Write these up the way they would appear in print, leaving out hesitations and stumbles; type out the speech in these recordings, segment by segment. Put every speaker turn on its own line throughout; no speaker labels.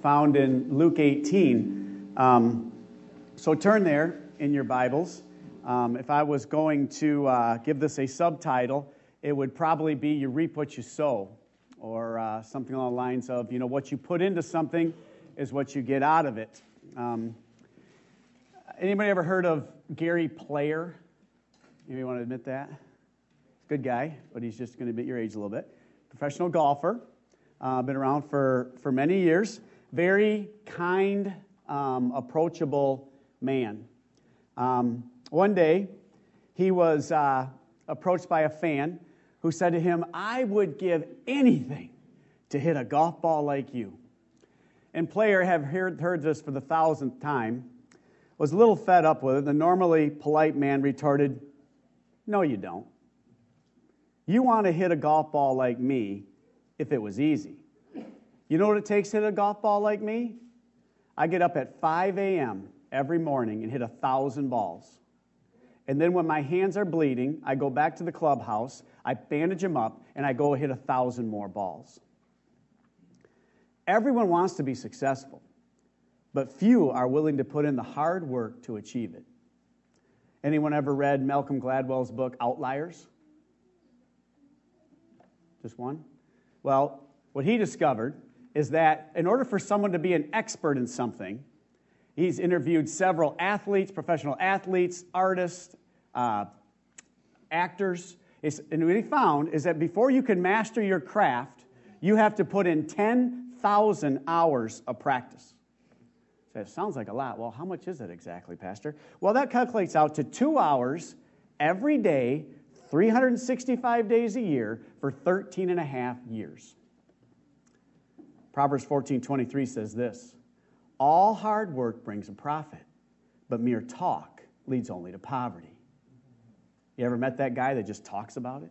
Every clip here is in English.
found in Luke 18. So turn there in your Bibles. If I was going to give this a subtitle, it would probably be "You Reap What You Sow," or something along the lines of, what you put into something is what you get out of it. Anybody ever heard of Gary Player? Anybody want to admit that? Good guy, but he's just going to be your age a little bit. Professional golfer, been around for many years. Very kind, approachable man. One day, he was approached by a fan who said to him, "I would give anything to hit a golf ball like you." And Player, have heard this for the 1,000th time, was a little fed up with it. The normally polite man retorted, "No, you don't. You want to hit a golf ball like me if it was easy. You know what it takes to hit a golf ball like me? I get up at 5 a.m. every morning and hit 1,000 balls. And then when my hands are bleeding, I go back to the clubhouse, I bandage them up, and I go hit 1,000 more balls." Everyone wants to be successful, but few are willing to put in the hard work to achieve it. Anyone ever read Malcolm Gladwell's book, Outliers? Just one? Well, what he discovered is that in order for someone to be an expert in something, he's interviewed several athletes, professional athletes, artists, actors. And what he found is that before you can master your craft, you have to put in 10,000 hours of practice. So it sounds like a lot. Well, how much is it exactly, Pastor? Well, that calculates out to 2 hours every day, 365 days a year for 13 and a half years. Proverbs 14:23 says this: "All hard work brings a profit, but mere talk leads only to poverty." You ever met that guy that just talks about it?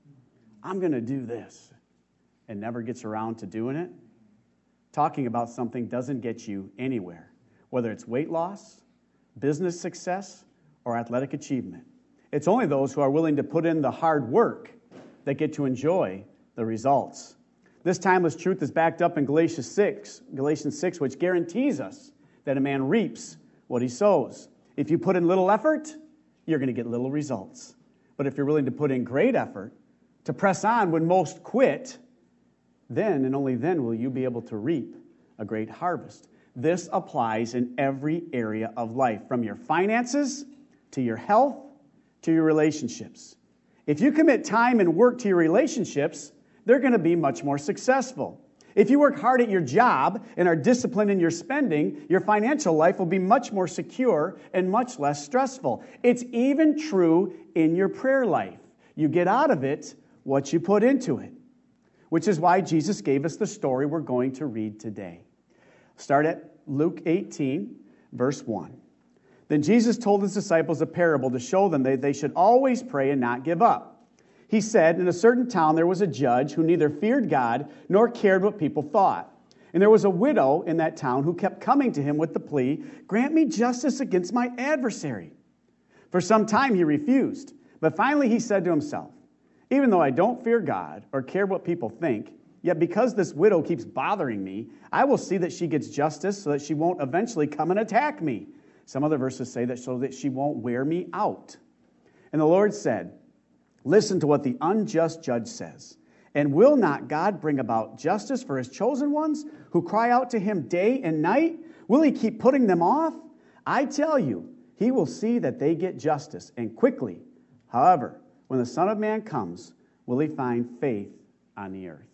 I'm going to do this, and never gets around to doing it? Talking about something doesn't get you anywhere, whether it's weight loss, business success, or athletic achievement. It's only those who are willing to put in the hard work that get to enjoy the results. This timeless truth is backed up in Galatians 6, which guarantees us that a man reaps what he sows. If you put in little effort, you're going to get little results. But if you're willing to put in great effort, to press on when most quit, then and only then will you be able to reap a great harvest. This applies in every area of life, from your finances to your health to your relationships. If you commit time and work to your relationships, they're going to be much more successful. If you work hard at your job and are disciplined in your spending, your financial life will be much more secure and much less stressful. It's even true in your prayer life. You get out of it what you put into it, which is why Jesus gave us the story we're going to read today. Start at Luke 18, verse 1. Then Jesus told his disciples a parable to show them that they should always pray and not give up. He said, "In a certain town there was a judge who neither feared God nor cared what people thought. And there was a widow in that town who kept coming to him with the plea, 'Grant me justice against my adversary.' For some time he refused, but finally he said to himself, 'Even though I don't fear God or care what people think, yet because this widow keeps bothering me, I will see that she gets justice so that she won't eventually come and attack me.' Some other verses say that so that she won't wear me out. And the Lord said, 'Listen to what the unjust judge says. And will not God bring about justice for his chosen ones who cry out to him day and night? Will he keep putting them off? I tell you, he will see that they get justice, and quickly. However, when the Son of Man comes, will he find faith on the earth?'"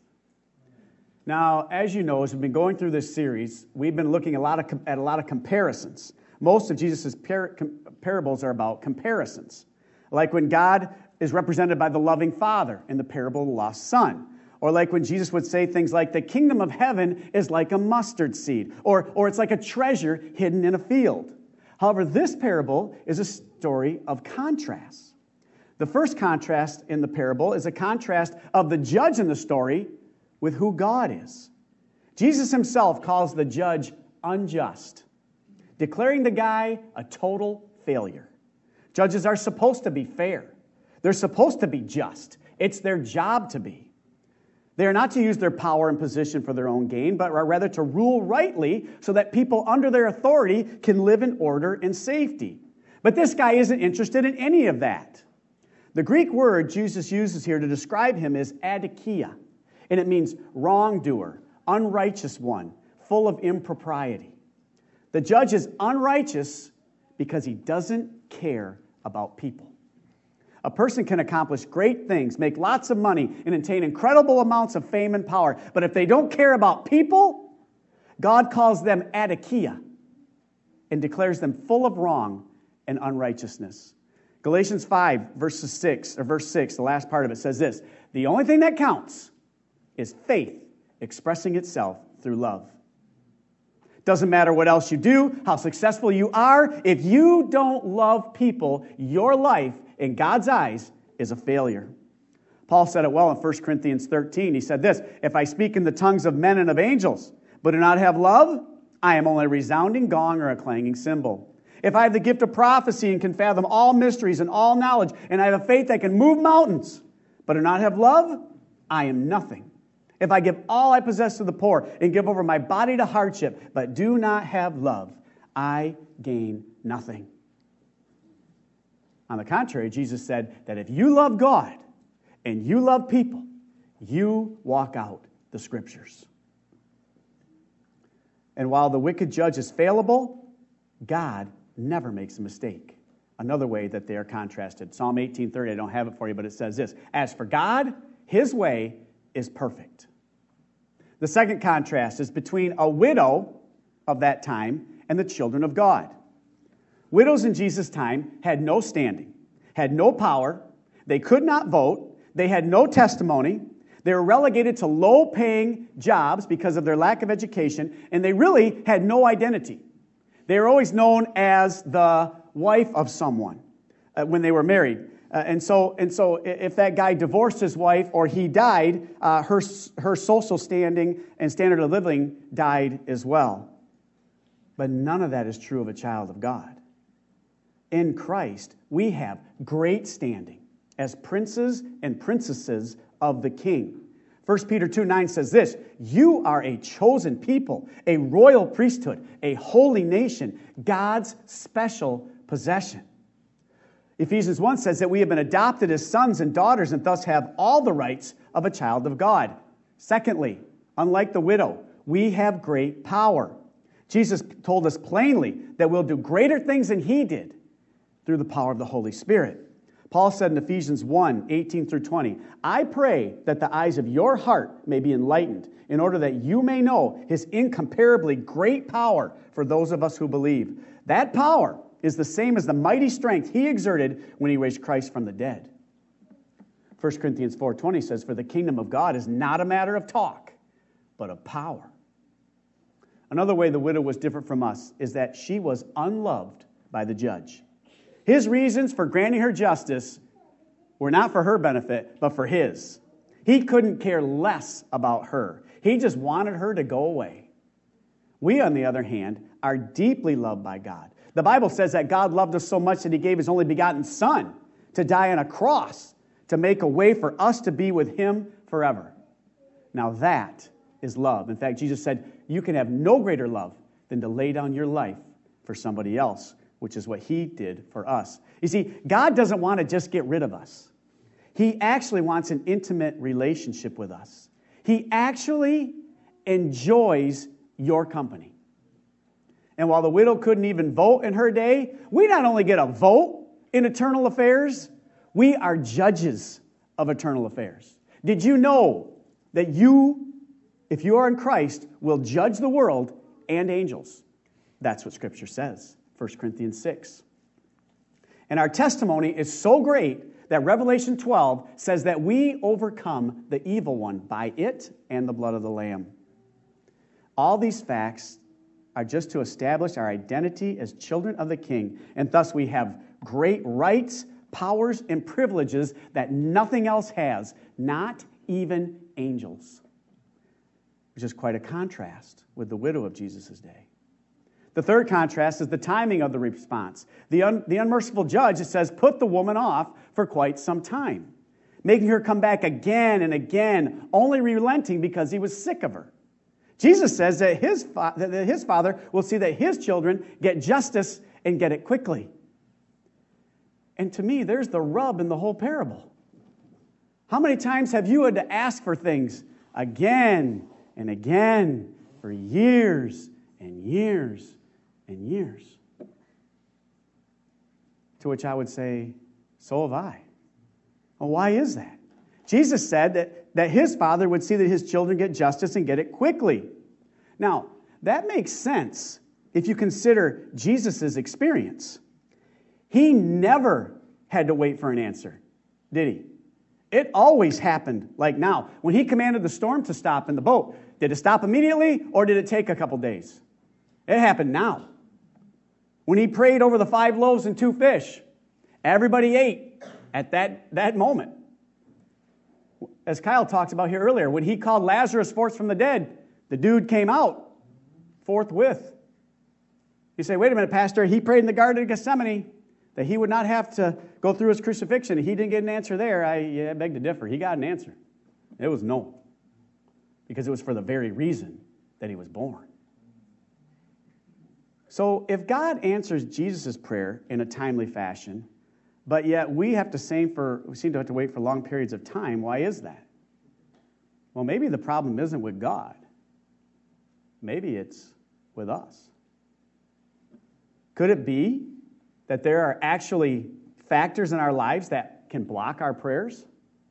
Now, as you know, as we've been going through this series, we've been looking at a lot of comparisons. Most of Jesus' parables are about comparisons. Like when God is represented by the loving Father in the parable of the lost son. Or like when Jesus would say things like, "The kingdom of heaven is like a mustard seed." Or it's like a treasure hidden in a field. However, this parable is a story of contrasts. The first contrast in the parable is a contrast of the judge in the story with who God is. Jesus himself calls the judge unjust, declaring the guy a total failure. Judges are supposed to be fair. They're supposed to be just. It's their job to be. They are not to use their power and position for their own gain, but are rather to rule rightly so that people under their authority can live in order and safety. But this guy isn't interested in any of that. The Greek word Jesus uses here to describe him is adikia, and it means wrongdoer, unrighteous one, full of impropriety. The judge is unrighteous because he doesn't care about people. A person can accomplish great things, make lots of money, and attain incredible amounts of fame and power. But if they don't care about people, God calls them adikia and declares them full of wrong and unrighteousness. Galatians 5, verse 6, the last part of it says this: the only thing that counts is faith expressing itself through love. Doesn't matter what else you do, how successful you are, if you don't love people, your life, in God's eyes, is a failure. Paul said it well in 1 Corinthians 13. He said this: if I speak in the tongues of men and of angels, but do not have love, I am only a resounding gong or a clanging cymbal. If I have the gift of prophecy and can fathom all mysteries and all knowledge, and I have a faith that can move mountains, but do not have love, I am nothing. If I give all I possess to the poor and give over my body to hardship, but do not have love, I gain nothing. On the contrary, Jesus said that if you love God and you love people, you walk out the Scriptures. And while the wicked judge is fallible, God never makes a mistake. Another way that they are contrasted. Psalm 18:30, I don't have it for you, but it says this: as for God, his way is perfect. The second contrast is between a widow of that time and the children of God. Widows in Jesus' time had no standing, had no power, they could not vote, they had no testimony, they were relegated to low-paying jobs because of their lack of education, and they really had no identity. They were always known as the wife of someone when they were married. And so if that guy divorced his wife or he died, her social standing and standard of living died as well. But none of that is true of a child of God. In Christ, we have great standing as princes and princesses of the King. 1 Peter 2:9 says this: you are a chosen people, a royal priesthood, a holy nation, God's special possession. Ephesians 1 says that we have been adopted as sons and daughters and thus have all the rights of a child of God. Secondly, unlike the widow, we have great power. Jesus told us plainly that we'll do greater things than he did through the power of the Holy Spirit. Paul said in Ephesians 1:18-20, I pray that the eyes of your heart may be enlightened, in order that you may know his incomparably great power for those of us who believe. That power is the same as the mighty strength he exerted when he raised Christ from the dead. 1 Corinthians 4:20 says, for the kingdom of God is not a matter of talk, but of power. Another way the widow was different from us is that she was unloved by the judge. His reasons for granting her justice were not for her benefit, but for his. He couldn't care less about her. He just wanted her to go away. We, on the other hand, are deeply loved by God. The Bible says that God loved us so much that he gave his only begotten Son to die on a cross to make a way for us to be with him forever. Now that is love. In fact, Jesus said, you can have no greater love than to lay down your life for somebody else, which is what he did for us. You see, God doesn't want to just get rid of us. He actually wants an intimate relationship with us. He actually enjoys your company. And while the widow couldn't even vote in her day, we not only get a vote in eternal affairs, we are judges of eternal affairs. Did you know that you, if you are in Christ, will judge the world and angels? That's what Scripture says, 1 Corinthians 6. And our testimony is so great that Revelation 12 says that we overcome the evil one by it and the blood of the Lamb. All these facts are just to establish our identity as children of the King, and thus we have great rights, powers, and privileges that nothing else has, not even angels, which is quite a contrast with the widow of Jesus' day. The third contrast is the timing of the response. The unmerciful judge, it says, put the woman off for quite some time. making her come back again and again, only relenting because he was sick of her. Jesus says that his Father will see that his children get justice and get it quickly. And to me, there's the rub in the whole parable. How many times have you had to ask for things again and again for years and years and years? To which I would say, so have I. Well, why is that? Jesus said that his Father would see that his children get justice and get it quickly. Now, that makes sense if you consider Jesus' experience. He never had to wait for an answer, did he? It always happened like now. When he commanded the storm to stop in the boat, did it stop immediately or did it take a couple days? It happened now. When he prayed over the 5 loaves and 2 fish, everybody ate at that moment. As Kyle talked about here earlier, when he called Lazarus forth from the dead, the dude came out forthwith. You say, wait a minute, Pastor, he prayed in the Garden of Gethsemane that he would not have to go through his crucifixion. He didn't get an answer there. I beg to differ. He got an answer. It was no. Because it was for the very reason that he was born. So if God answers Jesus' prayer in a timely fashion, but yet we seem to have to wait for long periods of time, why is that? Well, maybe the problem isn't with God. Maybe it's with us. Could it be that there are actually factors in our lives that can block our prayers?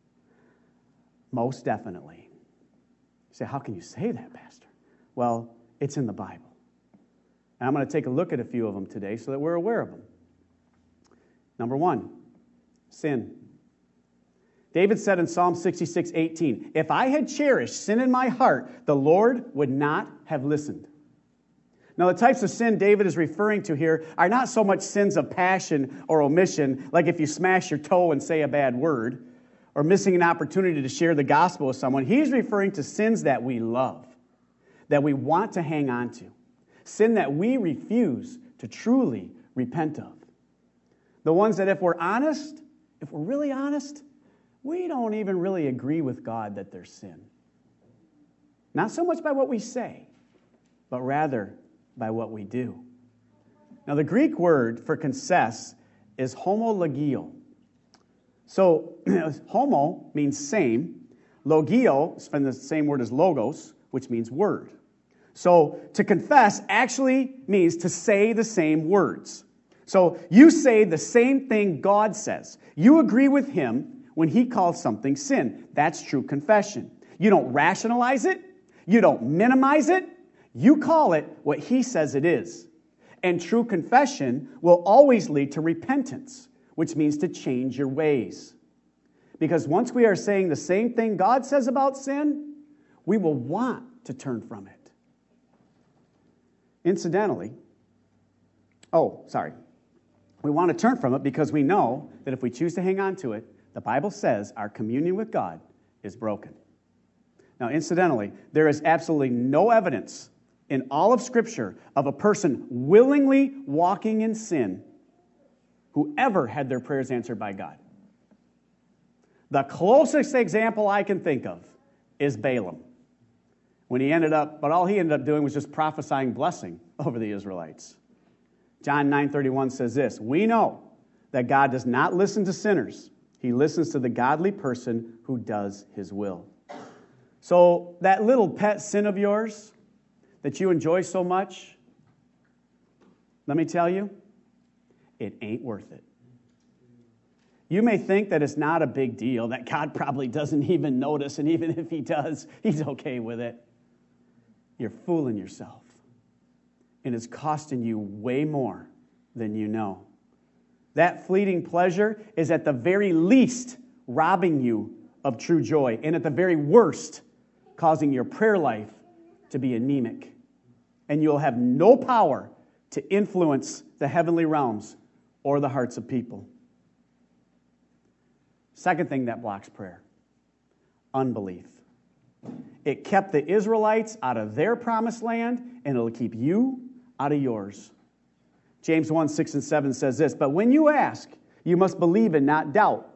Most definitely. You say, how can you say that, Pastor? Well, it's in the Bible. And I'm going to take a look at a few of them today so that we're aware of them. Number 1, sin. David said in Psalm 66:18, if I had cherished sin in my heart, the Lord would not have listened. Now, the types of sin David is referring to here are not so much sins of passion or omission, like if you smash your toe and say a bad word, or missing an opportunity to share the gospel with someone. He's referring to sins that we love, that we want to hang on to, sin that we refuse to truly repent of. The ones that if we're really honest, we don't even really agree with God that they're sin. Not so much by what we say, but rather by what we do. Now, the Greek word for confess is homologio. So, homo means same. Logio is from the same word as logos, which means word. So, to confess actually means to say the same words. So, you say the same thing God says. You agree with him when he calls something sin. That's true confession. You don't rationalize it. You don't minimize it. You call it what he says it is. And true confession will always lead to repentance, which means to change your ways. Because once we are saying the same thing God says about sin, we will want to turn from it. Incidentally, we want to turn from it because we know that if we choose to hang on to it, the Bible says our communion with God is broken. Now, incidentally, there is absolutely no evidence in all of Scripture of a person willingly walking in sin who ever had their prayers answered by God. The closest example I can think of is Balaam. But all he ended up doing was just prophesying blessing over the Israelites. John 9:31 says this, we know that God does not listen to sinners. He listens to the godly person who does his will. So that little pet sin of yours that you enjoy so much, let me tell you, it ain't worth it. You may think that it's not a big deal, that God probably doesn't even notice, and even if he does, he's okay with it. You're fooling yourself. And it's costing you way more than you know. That fleeting pleasure is at the very least robbing you of true joy, and at the very worst, causing your prayer life to be anemic. And you'll have no power to influence the heavenly realms or the hearts of people. Second thing that blocks prayer, unbelief. It kept the Israelites out of their promised land, and it'll keep you out of yours. James 1:6-7 says this, but when you ask, you must believe and not doubt,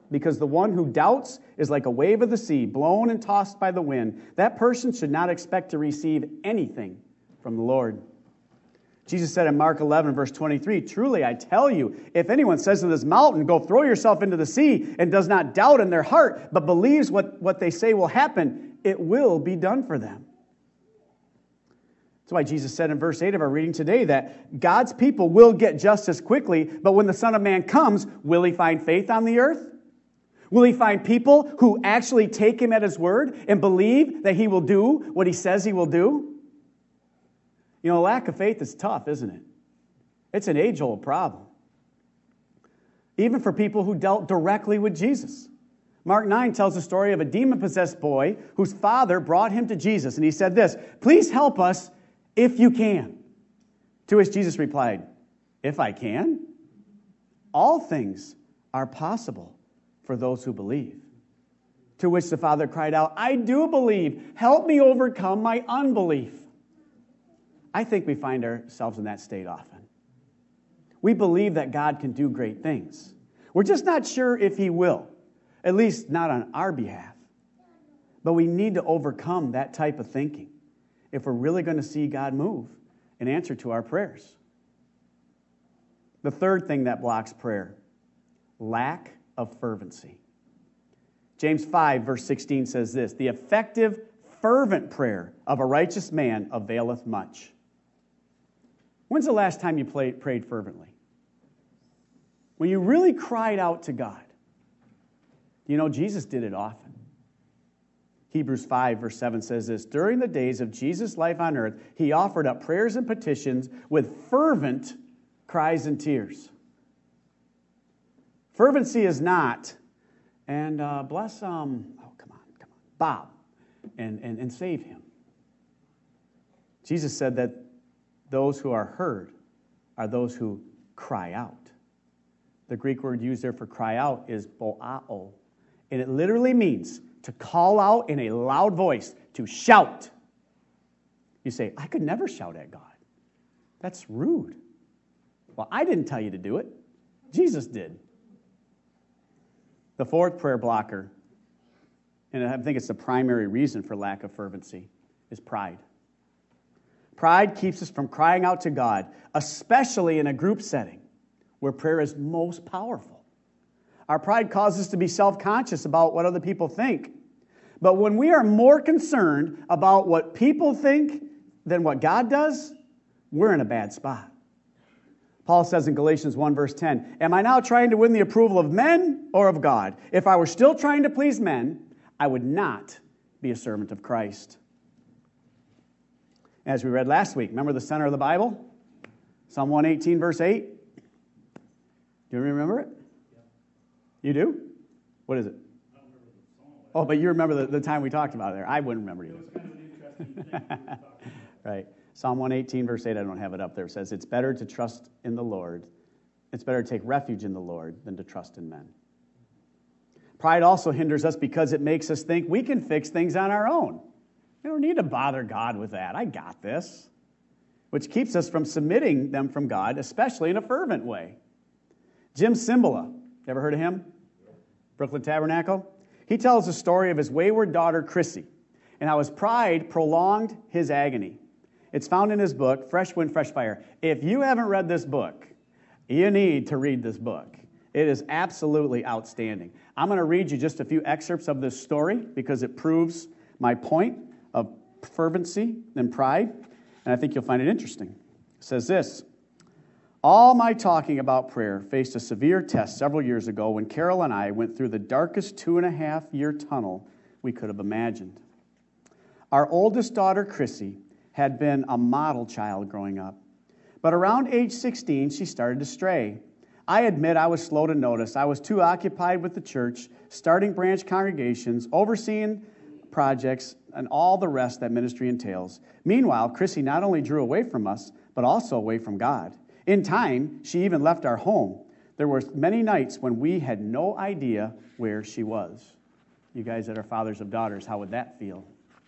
because the one who doubts is like a wave of the sea, blown and tossed by the wind. That person should not expect to receive anything from the Lord. Jesus said in Mark 11, verse 23, "Truly I tell you, if anyone says to this mountain, 'Go throw yourself into the sea,' and does not doubt in their heart, but believes what they say will happen, it will be done for them." That's why Jesus said in verse 8 of our reading today that God's people will get justice quickly, but when the Son of Man comes, will he find faith on the earth? Will he find people who actually take him at his word and believe that he will do what he says he will do? You know, lack of faith is tough, isn't it? It's an age-old problem. Even for people who dealt directly with Jesus. Mark 9 tells the story of a demon-possessed boy whose father brought him to Jesus, and he said this, "Please help us if you can." To which Jesus replied, "If I can? All things are possible for those who believe." To which the father cried out, "I do believe. Help me overcome my unbelief." I think we find ourselves in that state often. We believe that God can do great things. We're just not sure if he will, at least not on our behalf. But we need to overcome that type of thinking if we're really going to see God move and answer to our prayers. The third thing that blocks prayer, lack of fervency. James 5, verse 16 says this, "The effective, fervent prayer of a righteous man availeth much." When's the last time you prayed fervently? When you really cried out to God. You know, Jesus did it often. Hebrews 5, verse 7 says this, "During the days of Jesus' life on earth, he offered up prayers and petitions with fervent cries and tears." Fervency is not, and bless, Bob, and save him. Jesus said that those who are heard are those who cry out. The Greek word used there for cry out is boao, and it literally means to call out in a loud voice, to shout. You say, "I could never shout at God. That's rude." Well, I didn't tell you to do it. Jesus did. The fourth prayer blocker, and I think it's the primary reason for lack of fervency, is pride. Pride keeps us from crying out to God, especially in a group setting where prayer is most powerful. Our pride causes us to be self-conscious about what other people think. But when we are more concerned about what people think than what God does, we're in a bad spot. Paul says in Galatians 1, verse 10, "Am I now trying to win the approval of men or of God? If I were still trying to please men, I would not be a servant of Christ." As we read last week, remember the center of the Bible? Psalm 118, verse 8. Do you remember it? You do? What is it? Oh, but you remember the time we talked about it there. I wouldn't remember either.
It was kind of an interesting thing.
Right. Psalm 118, verse 8, I don't have it up there. It says, "It's better to trust in the Lord. It's better to take refuge in the Lord than to trust in men." Pride also hinders us because it makes us think we can fix things on our own. We don't need to bother God with that. I got this. Which keeps us from submitting them from God, especially in a fervent way. Jim Cymbala, ever heard of him? Brooklyn Tabernacle? He tells the story of his wayward daughter, Chrissy, and how his pride prolonged his agony. It's found in his book, Fresh Wind, Fresh Fire. If you haven't read this book, you need to read this book. It is absolutely outstanding. I'm going to read you just a few excerpts of this story because it proves my point of fervency and pride, and I think you'll find it interesting. It says this, "All my talking about prayer faced a severe test several years ago when Carol and I went through the darkest 2.5-year tunnel we could have imagined. Our oldest daughter, Chrissy, had been a model child growing up. But around age 16, she started to stray. I admit I was slow to notice. I was too occupied with the church, starting branch congregations, overseeing projects, and all the rest that ministry entails. Meanwhile, Chrissy not only drew away from us, but also away from God. In time, she even left our home. There were many nights when we had no idea where she was." You guys that are fathers of daughters, how would that feel?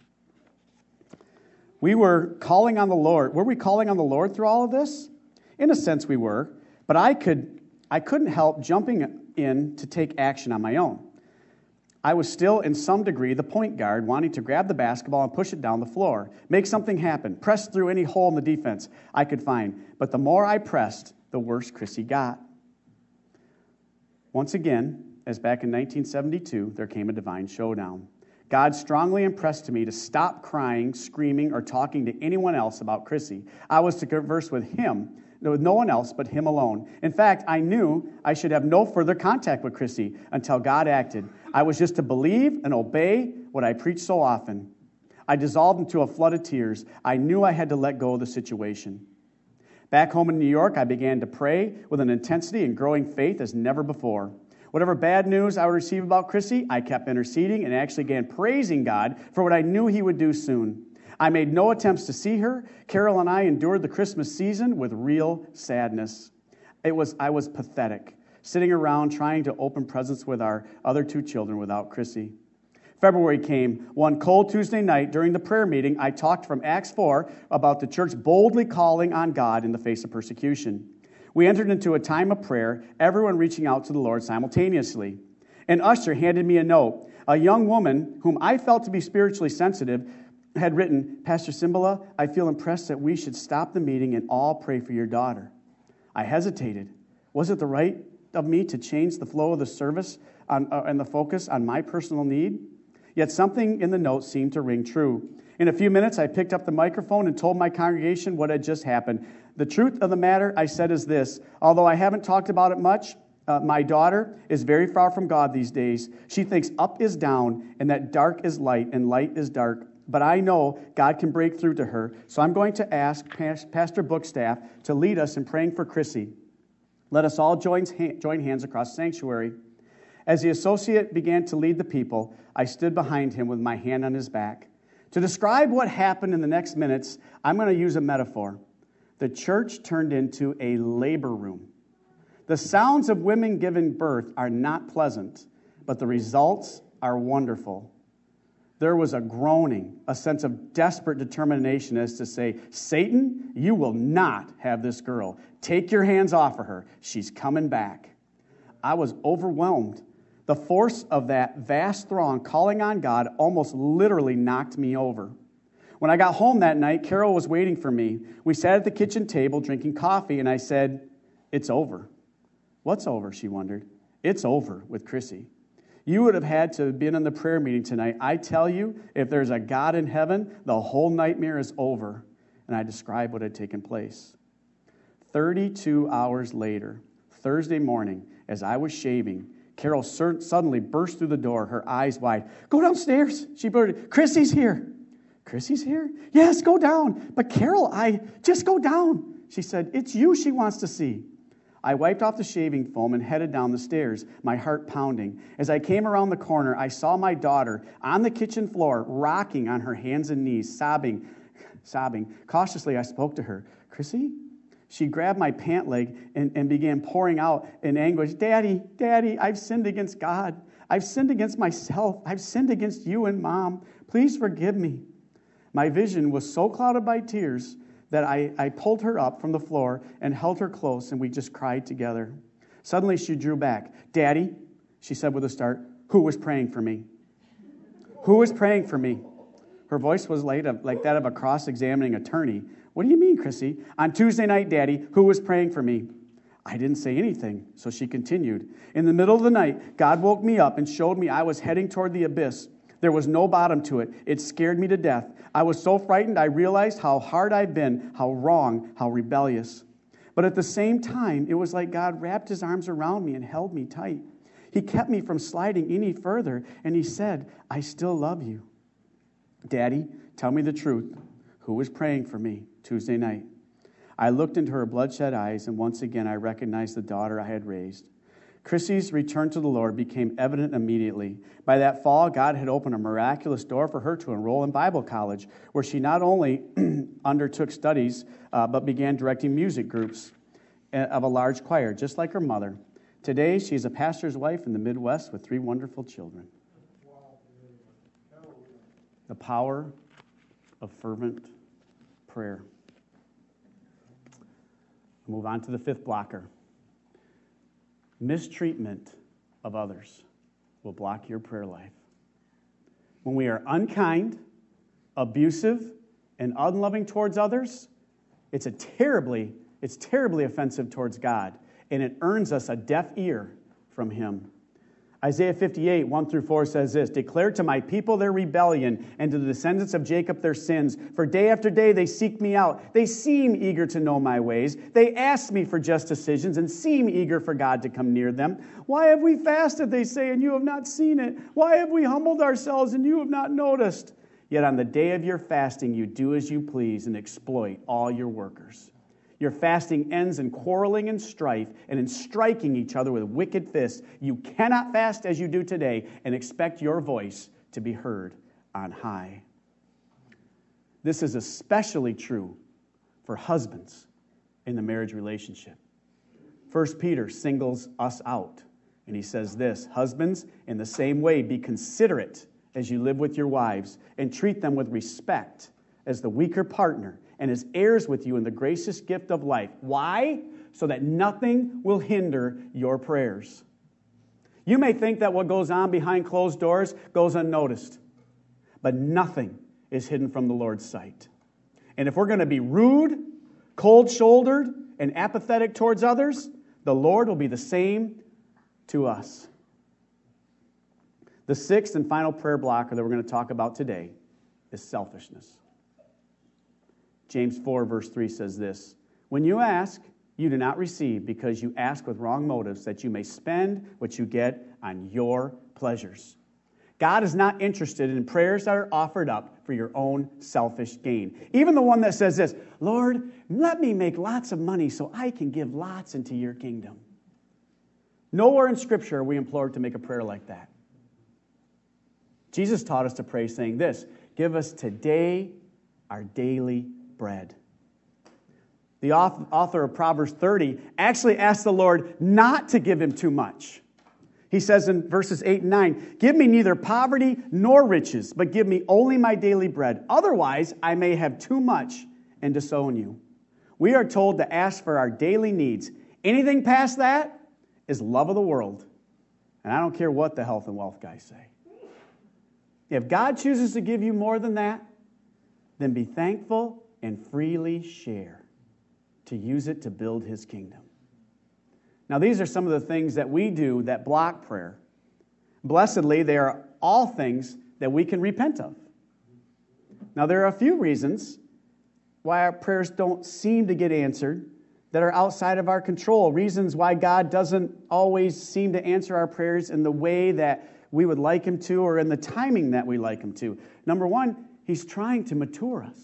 We were calling on the Lord. Were we calling on the Lord through all of this? In a sense, we were. But I couldn't help jumping in to take action on my own. I was still, in some degree, the point guard, wanting to grab the basketball and push it down the floor, make something happen, press through any hole in the defense I could find. But the more I pressed, the worse Chrissy got. Once again, as back in 1972, there came a divine showdown. God strongly impressed me to stop crying, screaming, or talking to anyone else about Chrissy. I was to converse with him, with no one else but him alone. In fact, I knew I should have no further contact with Chrissy until God acted. I was just to believe and obey what I preached so often. I dissolved into a flood of tears. I knew I had to let go of the situation. Back home in New York, I began to pray with an intensity and growing faith as never before. Whatever bad news I would receive about Chrissy, I kept interceding and actually began praising God for what I knew he would do soon. I made no attempts to see her. Carol and I endured the Christmas season with real sadness. I was pathetic, sitting around trying to open presents with our other two children without Chrissy. February came. One cold Tuesday night during the prayer meeting, I talked from Acts 4 about the church boldly calling on God in the face of persecution. We entered into a time of prayer, everyone reaching out to the Lord simultaneously. An usher handed me a note. A young woman, whom I felt to be spiritually sensitive, had written, Pastor Cymbala, I feel impressed that we should stop the meeting and all pray for your daughter. I hesitated. Was it the right of me to change the flow of the service and the focus on my personal need? Yet something in the note seemed to ring true. In a few minutes, I picked up the microphone and told my congregation what had just happened. The truth of the matter, I said, is this. Although I haven't talked about it much, my daughter is very far from God these days. She thinks up is down and that dark is light and light is dark. But I know God can break through to her, so I'm going to ask Pastor Bookstaff to lead us in praying for Chrissy. Let us all join hands across the sanctuary. As the associate began to lead the people, I stood behind him with my hand on his back. To describe what happened in the next minutes, I'm going to use a metaphor. The church turned into a labor room. The sounds of women giving birth are not pleasant, but the results are wonderful. There was a groaning, a sense of desperate determination as to say, Satan, you will not have this girl. Take your hands off of her. She's coming back. I was overwhelmed. The force of that vast throng calling on God almost literally knocked me over. When I got home that night, Carol was waiting for me. We sat at the kitchen table drinking coffee, and I said, it's over. What's over, she wondered. It's over with Chrissy. You would have had to have been in the prayer meeting tonight. I tell you, if there's a God in heaven, the whole nightmare is over. And I described what had taken place. 32 hours later, Thursday morning, as I was shaving, Carol suddenly burst through the door, her eyes wide. Go downstairs, she blurted. Chrissy's here. Chrissy's here? Yes, go down. But Carol, just go down. She said, it's you she wants to see. I wiped off the shaving foam and headed down the stairs, my heart pounding. As I came around the corner, I saw my daughter on the kitchen floor, rocking on her hands and knees, sobbing. Cautiously, I spoke to her. Chrissy? She grabbed my pant leg and began pouring out in anguish, Daddy, I've sinned against God. I've sinned against myself. I've sinned against you and Mom. Please forgive me. My vision was so clouded by tears that I pulled her up from the floor and held her close, and we just cried together. Suddenly, she drew back. Daddy, she said with a start, who was praying for me? Who was praying for me? Her voice was like that of a cross-examining attorney. What do you mean, Chrissy? On Tuesday night, Daddy, who was praying for me? I didn't say anything, so she continued. In the middle of the night, God woke me up and showed me I was heading toward the abyss. There was no bottom to it. It scared me to death. I was so frightened I realized how hard I'd been, how wrong, how rebellious. But at the same time, it was like God wrapped his arms around me and held me tight. He kept me from sliding any further, and he said, I still love you. Daddy, tell me the truth. Who was praying for me Tuesday night? I looked into her bloodshot eyes, and once again I recognized the daughter I had raised. Chrissy's return to the Lord became evident immediately. By that fall, God had opened a miraculous door for her to enroll in Bible college, where she not only undertook studies, but began directing music groups of a large choir, just like her mother. Today, she is a pastor's wife in the Midwest with 3 wonderful children. The power of fervent prayer. Move on to the 5th blocker. Mistreatment of others will block your prayer life. When we are unkind, abusive, and unloving towards others, it's terribly offensive towards God, and it earns us a deaf ear from Him. Isaiah 58, 1-4 says this, "Declare to my people their rebellion, and to the descendants of Jacob their sins. For day after day they seek me out. They seem eager to know my ways. They ask me for just decisions, and seem eager for God to come near them. Why have we fasted, they say, and you have not seen it? Why have we humbled ourselves, and you have not noticed? Yet on the day of your fasting you do as you please, and exploit all your workers. Your fasting ends in quarreling and strife, and in striking each other with wicked fists. You cannot fast as you do today and expect your voice to be heard on high." This is especially true for husbands in the marriage relationship. 1 Peter singles us out, and he says this, "Husbands, in the same way, be considerate as you live with your wives, and treat them with respect as the weaker partner, and as heirs with you in the gracious gift of life." Why? So that nothing will hinder your prayers. You may think that what goes on behind closed doors goes unnoticed, but nothing is hidden from the Lord's sight. And if we're going to be rude, cold-shouldered, and apathetic towards others, the Lord will be the same to us. The sixth and final prayer blocker that we're going to talk about today is selfishness. James 4, verse 3 says this, "When you ask, you do not receive, because you ask with wrong motives, that you may spend what you get on your pleasures." God is not interested in prayers that are offered up for your own selfish gain. Even the one that says this, "Lord, let me make lots of money so I can give lots into your kingdom." Nowhere in Scripture are we implored to make a prayer like that. Jesus taught us to pray saying this, "Give us today our daily bread." The author of Proverbs 30 actually asked the Lord not to give him too much. He says in verses 8 and 9, "Give me neither poverty nor riches, but give me only my daily bread. Otherwise, I may have too much and disown you." We are told to ask for our daily needs. Anything past that is love of the world. And I don't care what the health and wealth guys say. If God chooses to give you more than that, then be thankful and freely share to use it to build His kingdom. Now, these are some of the things that we do that block prayer. Blessedly, they are all things that we can repent of. Now, there are a few reasons why our prayers don't seem to get answered that are outside of our control, reasons why God doesn't always seem to answer our prayers in the way that we would like Him to or in the timing that we like Him to. Number one, He's trying to mature us.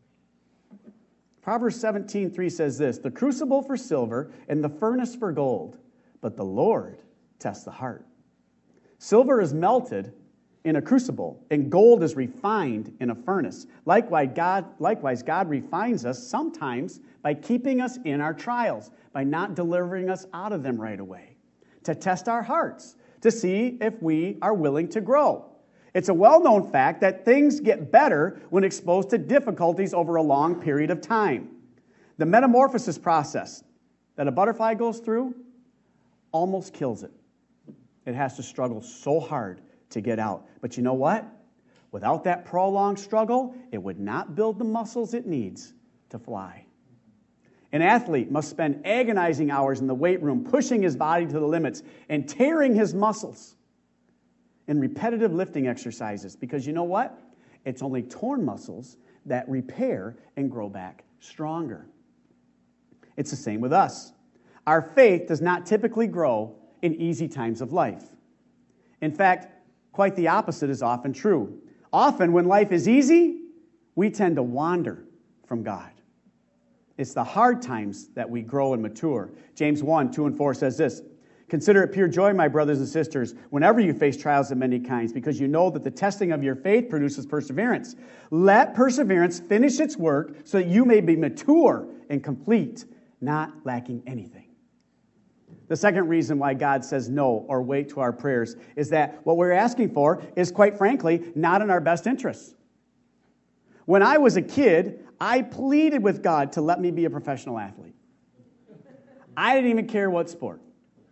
Proverbs 17:3 says this, "The crucible for silver and the furnace for gold, but the Lord tests the heart." Silver is melted in a crucible, and gold is refined in a furnace. Likewise, God refines us sometimes by keeping us in our trials, by not delivering us out of them right away, to test our hearts, to see if we are willing to grow. It's a well-known fact that things get better when exposed to difficulties over a long period of time. The metamorphosis process that a butterfly goes through almost kills it. It has to struggle so hard to get out. But you know what? Without that prolonged struggle, it would not build the muscles it needs to fly. An athlete must spend agonizing hours in the weight room, pushing his body to the limits and tearing his muscles in repetitive lifting exercises, because you know what? It's only torn muscles that repair and grow back stronger. It's the same with us. Our faith does not typically grow in easy times of life. In fact, quite the opposite is often true. Often when life is easy, we tend to wander from God. It's the hard times that we grow and mature. James 1:2-4 says this, "Consider it pure joy, my brothers and sisters, whenever you face trials of many kinds, because you know that the testing of your faith produces perseverance. Let perseverance finish its work so that you may be mature and complete, not lacking anything." The second reason why God says no or wait to our prayers is that what we're asking for is, quite frankly, not in our best interests. When I was a kid, I pleaded with God to let me be a professional athlete. I didn't even care what sport.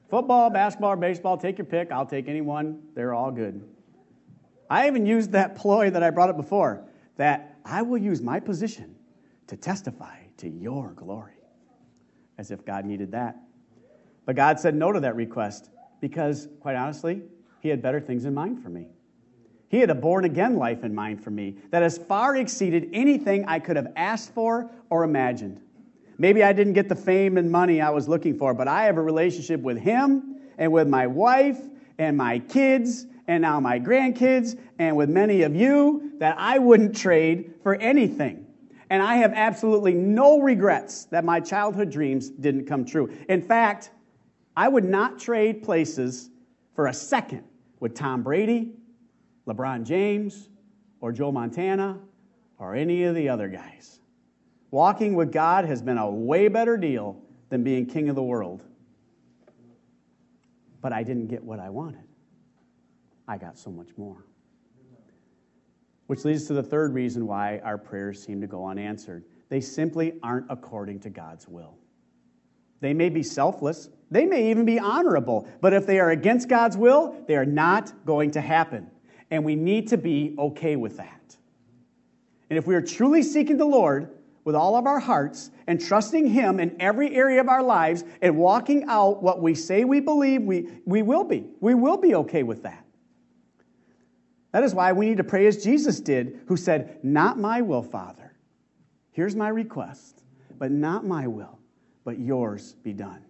Football, basketball, or baseball, take your pick. I'll take any one. They're all good. I even used that ploy that I brought up before, that I will use my position to testify to your glory. As if God needed that. But God said no to that request because, quite honestly, he had better things in mind for me. He had a born-again life in mind for me that has far exceeded anything I could have asked for or imagined. Maybe I didn't get the fame and money I was looking for, but I have a relationship with him and with my wife and my kids and now my grandkids and with many of you that I wouldn't trade for anything. And I have absolutely no regrets that my childhood dreams didn't come true. In fact, I would not trade places for a second with Tom Brady, LeBron James, or Joe Montana, or any of the other guys. Walking with God has been a way better deal than being king of the world. But I didn't get what I wanted. I got so much more. Which leads to the third reason why our prayers seem to go unanswered. They simply aren't according to God's will. They may be selfless. They may even be honorable. But if they are against God's will, they are not going to happen. And we need to be okay with that. And if we are truly seeking the Lord with all of our hearts and trusting him in every area of our lives and walking out what we say we believe, we will be. We will be okay with that. That is why we need to pray as Jesus did, who said, "Not my will, Father. Here's my request, but not my will, but yours be done."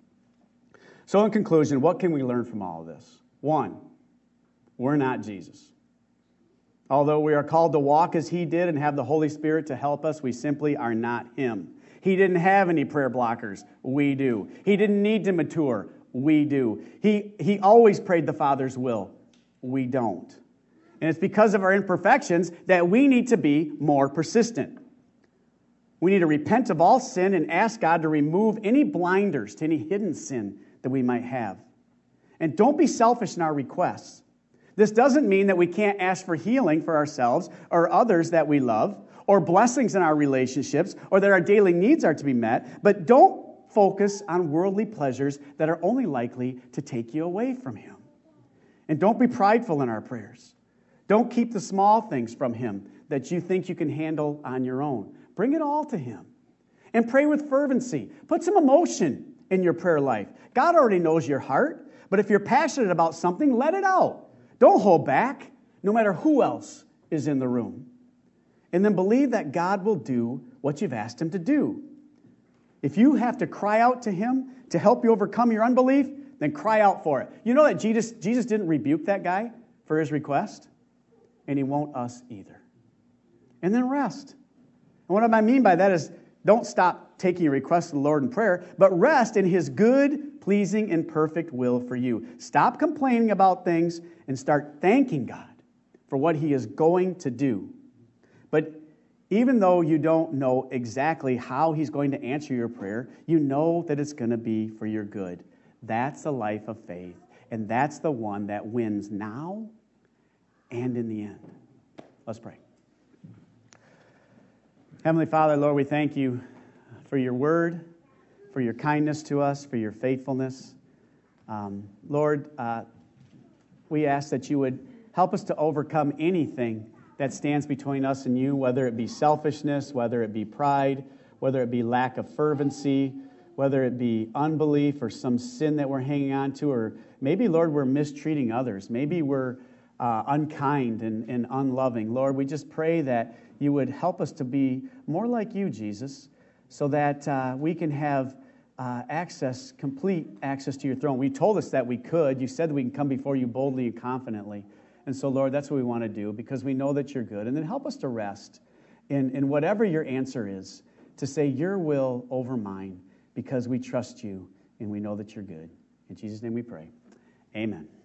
So in conclusion, what can we learn from all of this? One, we're not Jesus. Although we are called to walk as he did and have the Holy Spirit to help us, we simply are not him. He didn't have any prayer blockers. We do. He didn't need to mature. We do. He always prayed the Father's will. We don't. And it's because of our imperfections that we need to be more persistent. We need to repent of all sin and ask God to remove any blinders to any hidden sin that we might have. And don't be selfish in our requests. This doesn't mean that we can't ask for healing for ourselves or others that we love, or blessings in our relationships, or that our daily needs are to be met, but don't focus on worldly pleasures that are only likely to take you away from him. And don't be prideful in our prayers. Don't keep the small things from him that you think you can handle on your own. Bring it all to him. And pray with fervency. Put some emotion in your prayer life. God already knows your heart, but if you're passionate about something, let it out. Don't hold back, no matter who else is in the room. And then believe that God will do what you've asked him to do. If you have to cry out to him to help you overcome your unbelief, then cry out for it. You know that Jesus didn't rebuke that guy for his request? And he won't us either. And then rest. And what I mean by that is don't stop taking your requests to the Lord in prayer, but rest in his good, pleasing, and perfect will for you. Stop complaining about things and start thanking God for what he is going to do. But even though you don't know exactly how he's going to answer your prayer, you know that it's going to be for your good. That's the life of faith, and that's the one that wins now and in the end. Let's pray. Heavenly Father, Lord, we thank you for your word, for your kindness to us, for your faithfulness. Lord, we ask that you would help us to overcome anything that stands between us and you, whether it be selfishness, whether it be pride, whether it be lack of fervency, whether it be unbelief or some sin that we're hanging on to, or maybe, Lord, we're mistreating others. Maybe we're unkind and unloving. Lord, we just pray that you would help us to be more like you, Jesus, so that we can have complete access to your throne. You told us that we could. You said that we can come before you boldly and confidently. And so, Lord, that's what we want to do because we know that you're good. And then help us to rest in whatever your answer is, to say your will over mine because we trust you and we know that you're good. In Jesus' name we pray. Amen.